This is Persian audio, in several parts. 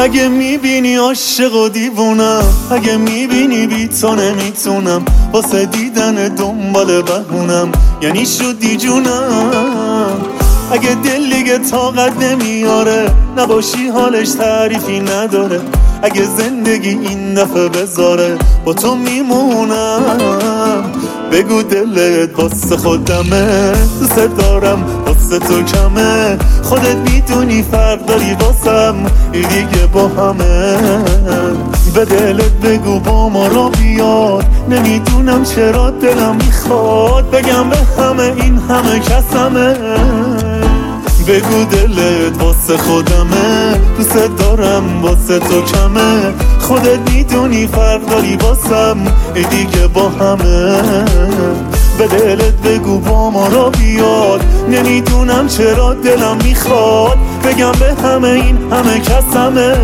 اگه میبینی عاشق و دیوونم، اگه میبینی بی تو نمیتونم، واسه دیدن دنبال بهونم، یعنی شدی جونم. اگه دل دیگه طاقت نمیاره، نباشی حالش تعریفی نداره، اگه زندگی این دفعه بذاره با تو میمونم. بگو دلت واسه خودمه، دوست دارم واسه تو کمه، خودت میدونی فرق داری واسم، این دیگه با همه. به دلت بگو با ما را بیاد، نمیدونم چرا دلم میخواد بگم به همه این همه کسمه. بگو دلت واسه خودمه، دوست دارم واسه تو کمه، خودت میدونی فرق داری واسم، ای دیگه با همه. به دلت بگو با ما را بیاد، نمیدونم چرا دلم میخواد بگم به همه این همه کسمه.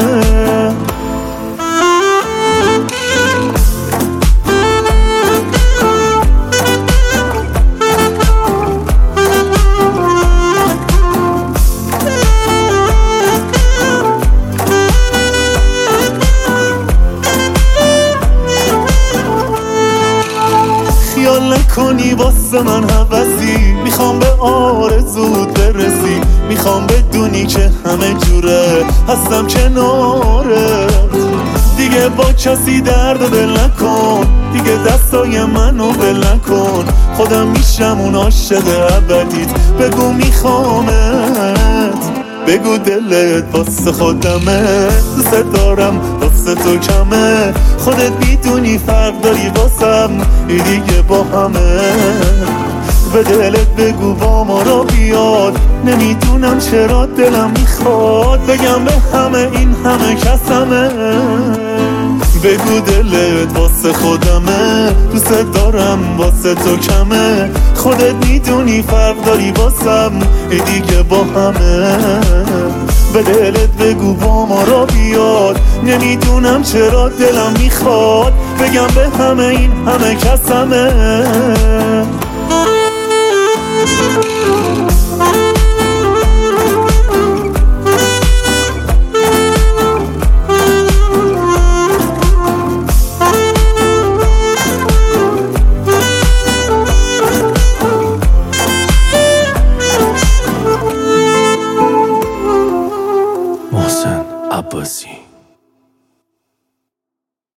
خیال نکنی واسه من هوسی، میخوام به آرزوت برسی، میخوام بدونی که همه جوره هستم کنارت. دیگه با کسی درد دل نکن، دیگه دستای منو ول نکن، خودم میشم اون عاشق ابدیت، بگو میخوامت. بگو دلت واسه خودمه، دوست دارم واسه تو کمه، خودت میدونی فرق داری واسم، ای دیگه با همه. به دلت بگو با ما را بیاد، نمیدونم چرا دلم میخواد بگم به همه این همه کسمه. بگو دلت واسه خودمه، دوست دارم واسه تو کمه، خودت میدونی فرق داری واسم، ای دیگه با همه. به دلت بگو با ما را بیاد، نمیدونم چرا دلم میخواد بگم به همه این همه کسمه.